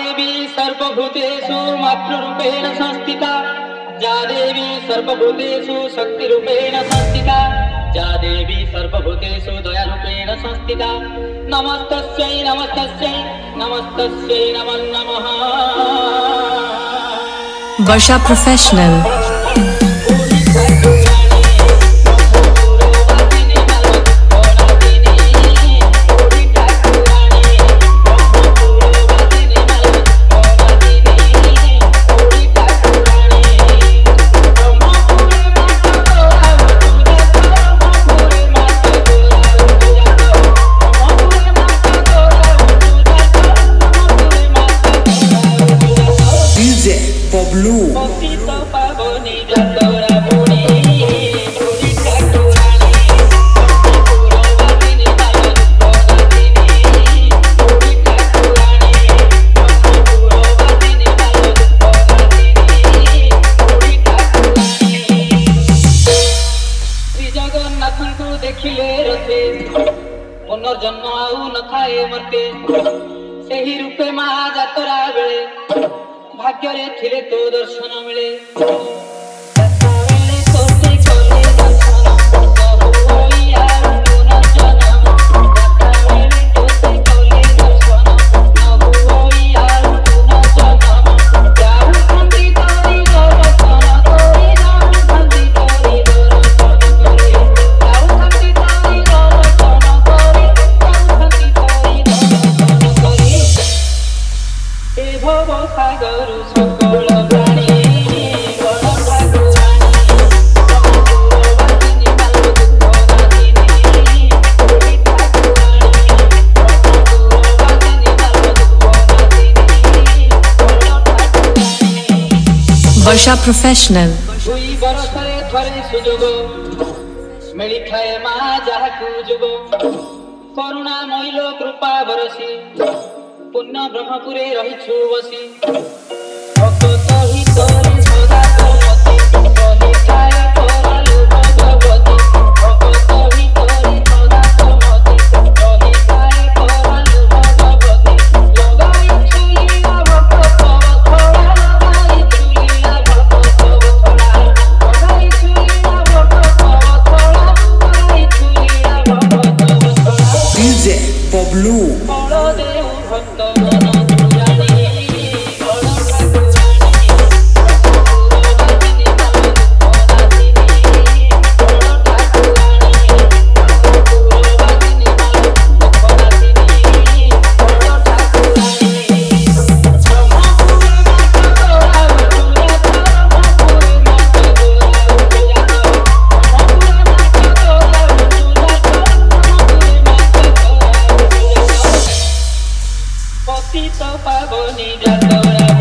देवी सर्वभूतेषु मातृरूपेण संस्थिता या देवी सर्वभूतेषु शक्तिरूपेण संस्थिता या देवी सर्वभूतेषु दयारूपेण संस्थिता नमस्तस्यै नमस्तस्यै नमस्तस्यै नमो नमः। वर्षा प्रोफेशनल। देखिले रथे पुनर्जन्म आउ न थाए मर्ते सेही रूपे मा जातरा बेले भाग्य रे थिले तो दर्शन मिले। वर्षा प्रोफेशनल। दुई बरसरे थरे सुजोग मिली थाए मा जाहाकु जुग करुणा मैल कृपा बरसी पुण्य ब्रह्मपुरे रहिछु बसी भक्त हितरी सदा करमति कहि थाए परलु भगवती भक्त हितरी सदा करमति कहि थाए परलु भगवती लगाई चुलिया भक्त थोड़ा लगाई चुलिया भक्त थोड़ा लगाई चुलिया भक्त थोड़ा लगाई चुलिया भक्त थोड़ा DJ Pablo बलदेव भक्त पतित पावनी जातरा